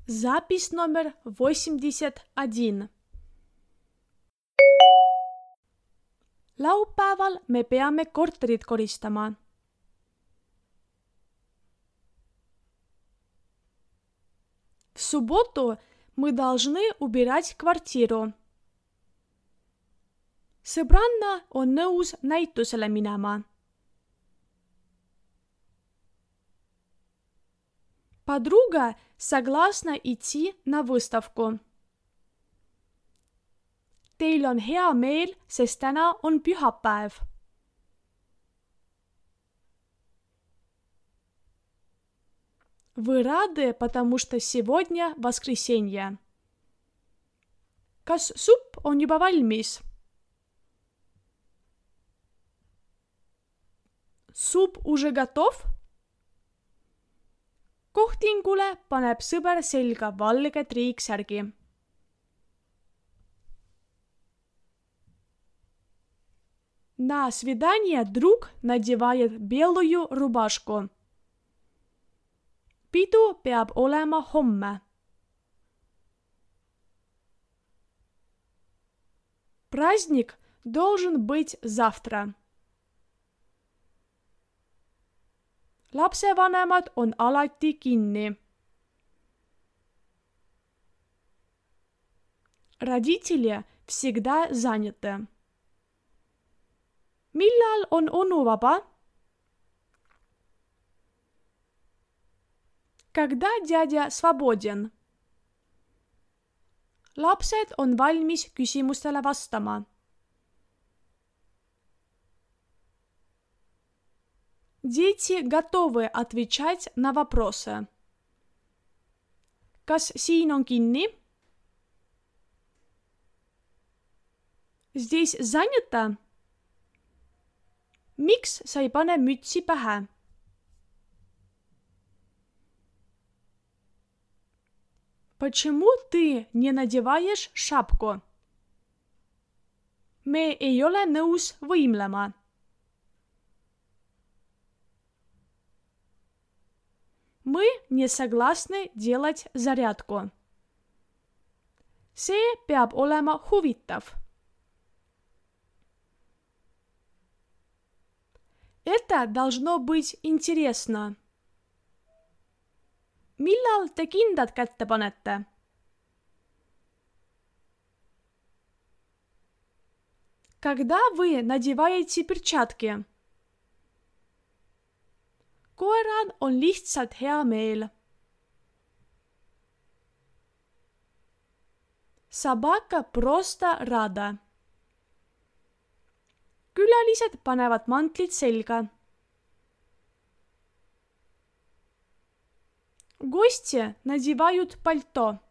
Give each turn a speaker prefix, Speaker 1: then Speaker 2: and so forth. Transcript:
Speaker 1: Запись номер 81. Laupäeval me peame korterit koristama. В субботу мы должны убирать квартиру. Sõbranna on nõus näitusele minema. Подруга согласна идти на выставку. Teil on hea meel, sest täna on pühapäev. Вы рады, потому что сегодня воскресенье. Kas supp on juba valmis? Суп уже готов? Kohtingule paneb sõber selga valge triiksärgi. На свидание друг надевает белую рубашку. Pidu peab olema homme. Праздник должен быть завтра. Lapsevanemad on alati kinni. Родители всегда заняты. Millal on onu vaba? Когда дядя свободен? Lapsed on valmis küsimustele vastama. Дети готовы отвечать на вопросы. Kas siin on kinni? Здесь занято? Miks sa ei pane mütsi pähe? Почему ты не надеваешь шапку? Me ei ole nõus võimlema. Мы не согласны делать зарядку. See peab olema huvitav. Это должно быть интересно. Millal te kindad kätte panete? Когда вы надеваете перчатки? Koeral on lihtsalt hea meel. Собака просто рада. Külalised panevad mantlid selga. Гости надевают пальто.